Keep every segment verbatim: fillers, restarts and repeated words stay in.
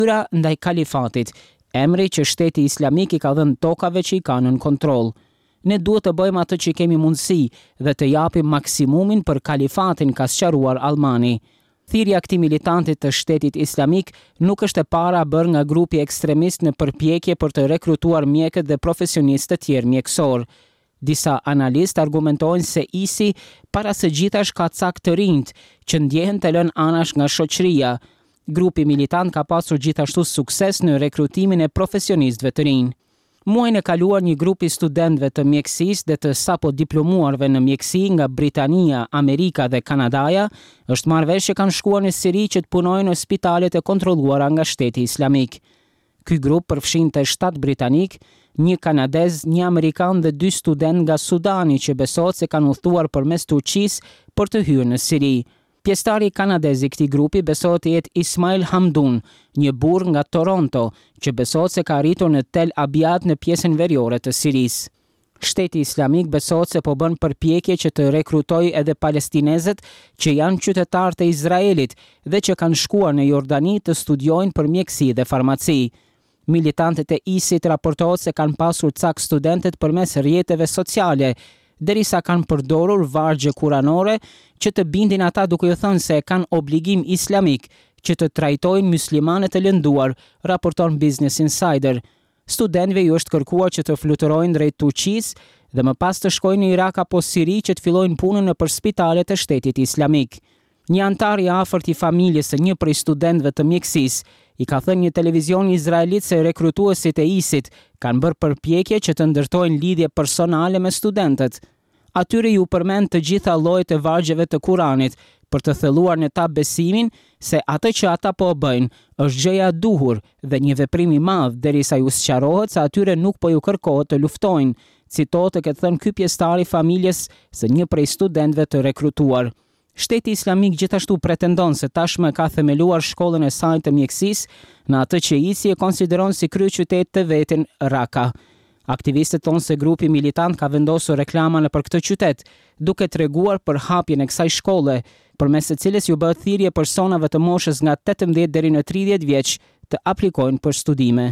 ndaj kalifatit, emri që Shteti Islamik i ka dhënë tokave që i kanë nën kontroll. Ne duhet të bëjmë atë që kemi mundësi dhe të japim maksimumin për kalifatin, ka sqaruar Almani. Thirrja e këtij militantit të Shtetit Islamik nuk është e para bërë nga grupi ekstremist në përpjekje për të rekrutuar mjekët dhe profesionistë të tjerë mjekësor. Disa analistë argumentojnë se I S I para së gjithash ka cak të rinjt që ndjehen të lënë anash nga shoqëria. Grupi militant ka pasur gjithashtu sukses në rekrutimin e profesionistëve të rinj. Muajin e kaluar një grup I studentëve të mjekësisë dhe të sapo diplomuarve në mjekësi nga Britania, Amerika dhe Kanadaja është marrë vesh që kanë shkuar në Siri që të punojnë në spitalet e kontrolluara nga Shteti Islamik. Ky grup përfshinte shtat britanik, një kanadez, një amerikan dhe dy student nga Sudani që besohet se kanë udhëtuar përmes Turqisë për të hyrë në Siri. Pjesëtari kanadez i këtij grupi besohet të jetë Ismail Hamdun, një burr nga Toronto, që besohet se ka arritur në Tel Abyad në pjesën veriore të Sirisë. Shteti Islamik besohet se po bën përpjekje që të rekrutojë edhe palestinezët që janë qytetarë të Izraelit dhe që kanë shkuar në Jordani të studiojnë për mjekësi dhe farmaci. Militantët e I S I-t raportohet se kanë pasur cak studentet përmes rrjeteve sociale, derisa kanë përdorur vargje kuranore që të bindin ata duke u thënë se kanë obligim islamik që të trajtojnë myslimanët e lënduar, raporton Business Insider. Studentëve ju është kërkuar që të fluturojnë drejt Turqisë dhe më pas të shkojnë në Irak apo Siri që të fillojnë punën nëpër spitalet e Shtetit Islamik. Një antar I afërt I familjes së një prej studentëve të mjekësisë I ka thënë një televizion izraelit se rekrutuesit e I S I-t kanë bërë përpjekje që të ndërtojnë lidhje personale me studentët. Atyre ju përmend të gjitha llojet e vargjeve të Kuranit për të thelluar në ta besimin se atë që ata po bëjnë është gjëja e duhur dhe një veprim I madh, derisa ju sqarohet se atyre nuk po ju kërkohet të luftojnë, citohet të ketë thënë ky pjesëtar I familjes së një prej studentëve të rekrutuar. Shteti Islamik gjithashtu pretendon se tashmë ka themeluar shkollën e saj të mjekësisë në atë që I S I e konsideron si kryeqytet të vetin Raqqa. Aktivistët thonë se grupi militant ka vendosur reklama nëpër këtë qytet, duke treguar për hapjen e kësaj shkolle, përmes së cilës ju bëhet thirrje personave të moshës nga tetëmbëdhjetë deri në tridhjetë vjeç të aplikojnë për studime.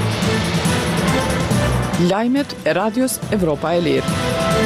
Lajmet e Radios Evropa e Lirë.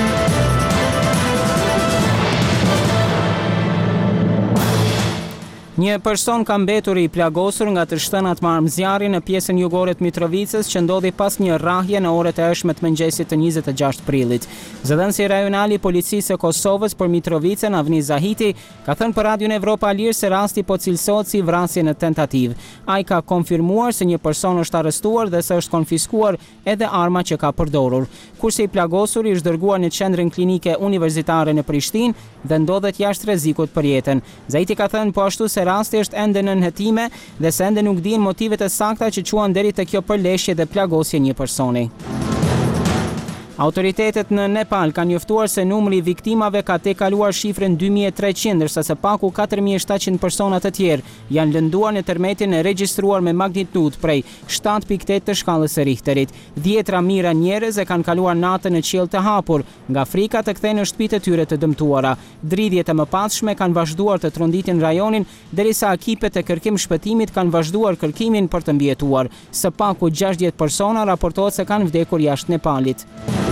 Një person ka mbetur I plagosur nga të shtënat me armëzjarri në pjesën jugore të Mitrovicës që ndodhi pas një rrahje në orët e hershme të mëngjesit të njëzet e gjashtë prillit. Zëdhënësi rajonali I Policisë së Kosovës për Mitrovicën, Avni Zahiti, ka thënë për Radion Evropa e Lirë se rasti po cilësohet si vrasje në tentativë. Ai ka konfirmuar se një person është arrestuar dhe se është konfiskuar edhe arma që ka përdorur. Kurse I plagosuri është dërguar në qendrën klinike universitare në Prishtinë dhe ndodhet jashtë rrezikut për jetën. Zahiti ka thënë po ashtu se rasti është ende në nënhetime dhe se ende nuk dihen motivet e sakta që quan deri te kjo përleshje dhe plagosje një personi. Autoritetet në Nepal kanë njoftuar se numri I viktimave ka tejkaluar shifrën dy mijë e treqind, ndërsa së paku katër mijë e shtatëqind persona të tjerë janë lënduar në tërmetin e regjistruar me magnitudë prej shtat pikë tetë të shkallës së Richterit. Dhjetra mijëra njerëz e kanë kaluar natën në qiell të hapur, nga frika të kthehen në shtëpitë e tyre të dëmtuara. Dridhjet e mëpatshme kanë vazhduar të tronditin rajonin, derisa ekipet e kërkim shpëtimit kanë vazhduar kërkimin për të mbijetuar. Së paku gjashtëdhjetë persona raportohet se kanë vdekur jashtë Nepalit.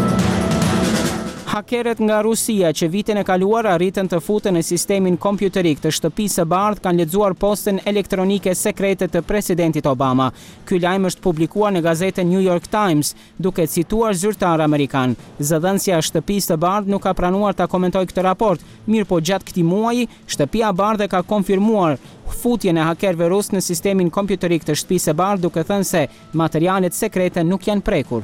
Hakerët nga Rusia që vitin e kaluar arritën të futen në sistemin kompjuterik të shtëpisë së bardhë kanë lexuar postën elektronike sekrete të presidentit Obama. Ky lajm është publikuar në gazetën New York Times, duke cituar zyrtar amerikan. Zëdhënësja e shtëpisë së bardhë nuk ka pranuar ta komentojë këtë raport, mirë po gjatë këtij muaji, shtëpia e bardhë ka konfirmuar futjen e hakerëve rus në sistemin kompjuterik të shtëpisë së bardhë, duke thënë se materialet sekrete nuk janë prekur.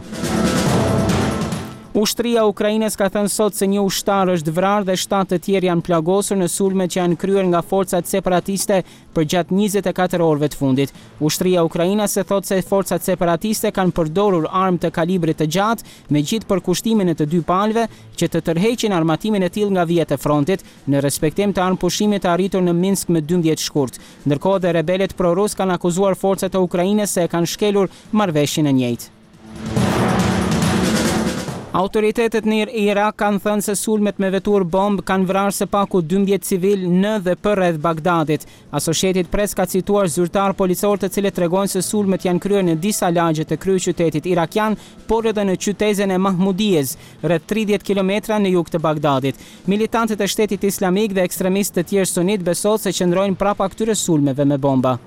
Ushtria e Ukrainës ka thënë sot se një ushtar është vrarë dhe shtatë të tjerë janë plagosur në sulme që janë kryer nga forcat separatiste përgjatë njëzet e katër orëve të fundit. Ushtria e Ukrainës e thotë se forcat separatiste kanë përdorur armë të kalibrit të gjatë, megjithë përkushtimin e të dy palëve që të tërheqin armatimin e tillë nga vijet e frontit, në respektim të armëpushimit të arritur në Minsk më dymbëdhjetë shkurt. Ndërkohë dhe rebelet pro-rus kanë akuzuar forcat e Ukrainës se e kanë shkelur marrëveshjen e njëjtë. Autoritetet në Irak kanë thënë se sulmet me vetur bomb kanë vrarë së paku dymbëdhjetë civil në dhe përreth Bagdadit. Associated Press ka cituar zyrtar policor të cilët tregojnë se sulmet janë kryer në disa lagje të kryeqytetit irakian, por edhe në qytetin e Mahmudijes, rreth tridhjetë kilometra në jug të Bagdadit. Militantët e Shtetit Islamik dhe ekstremistë të tjerë sunit besojnë se qëndrojnë prapa këtyre sulmeve me bomba.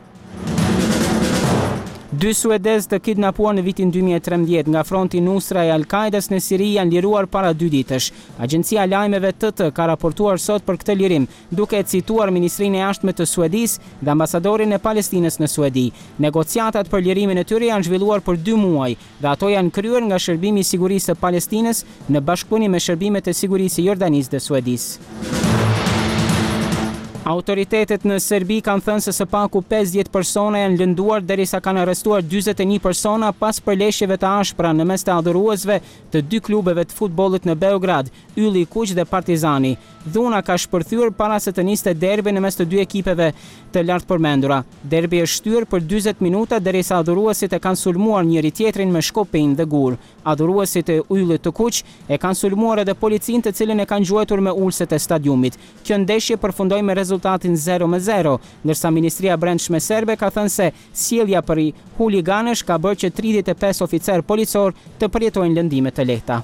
Dy suedez të kidnapuar në vitin dy mijë e trembëdhjetë nga fronti Nusra e Al-Qaidas në Siri janë liruar para dy ditësh. Agjencia e lajmeve T T ka raportuar sot për këtë lirim, duke cituar Ministrinë e Jashtme të Suedisë dhe ambasadorin e Palestinës në Suedi. Negociatat për lirimin e tyre janë zhvilluar për dy muaj dhe ato janë kryer nga Shërbimi i Sigurisë së Palestinës në bashkëpunim me shërbimet e sigurisë së Jordanisë dhe Suedisë. Autoritetet në Serbi kanë thënë se së paku pesëdhjetë persona janë lënduar derisa kanë arrestuar dyzet e një persona pas përleshjeve të ashpra në mes të adhuruesve të dy klubeve të futbollit në Beograd, Ylli i Kuq dhe Partizani. Dhuna ka shpërthyer para se të niste derbi në mes të dy ekipeve të lartë përmendura. Derbi është shtyr për dyzet minuta derisa adhuruesit e kanë sulmuar njëri tjetrin me shkopin dhe gur. Adhuruesit e Yllit të Kuq e kanë sulmuar edhe policinë të cilën e kanë gjuetur me ulset e stadiumit. Kjo ndeshje përfundoi me rezultatin zero me zero, ndërsa Ministria e Brendshme serbe ka thënë se sjellja për huliganësh ka bërë që tridhjetë e pesë oficer policor të përjetojnë lëndime të lehta.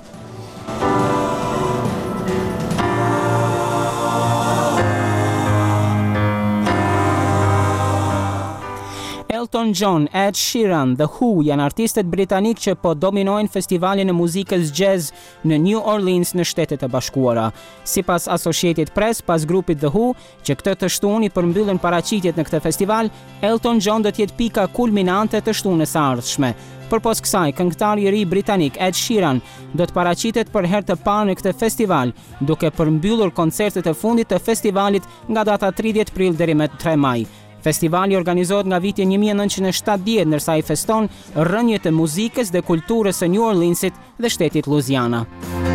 Elton John, Ed Sheeran, The Who janë artistët britanik që po dominojnë festivalin e muzikës jazz në New Orleans në Shtetet e Bashkuara. Sipas Associated Press, pas grupit The Who, që këtë të shtunë i përmbyllën paraqitjet në këtë festival, Elton John do të jetë pika kulminante të shtunës së ardhshme. Përpos kësaj, këngëtari i ri britanik Ed Sheeran do të paraqitet për herë të parë në këtë festival, duke përmbyllur koncertet e fundit të festivalit nga data tridhjetë prill deri më tre maj. Festivali organizohet nga viti një mijë e nëntëqind e shtatëdhjetë, ndërsa i feston rrënjët e muzikës dhe kulturës së New Orleansit dhe shtetit Louisiana.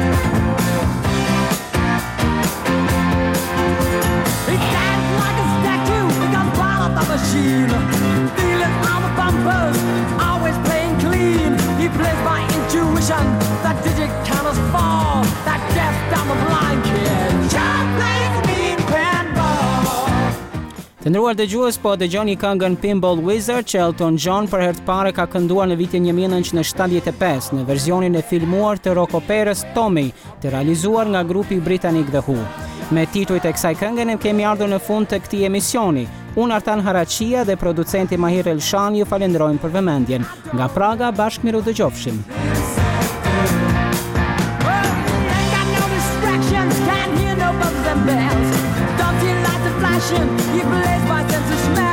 Të nderuar dëgjues, po dëgjoni këngën Pinball Wizard që Elton John për herë të parë ka kënduar në vitin një mijë e nëntëqind e shtatëdhjetë e pesë në verzionin e filmuar të rock operës Tommy, të realizuar nga grupi britanik The Who. Me titujt e kësaj këngë ne kemi ardhur në fund të këtij emisioni. Unë Artan Haraqia dhe producenti Mahir Elshan ju falenderojmë për vëmendjen. Nga Praga, bashkë miru dëgjofshim. You blaze my sense of smell.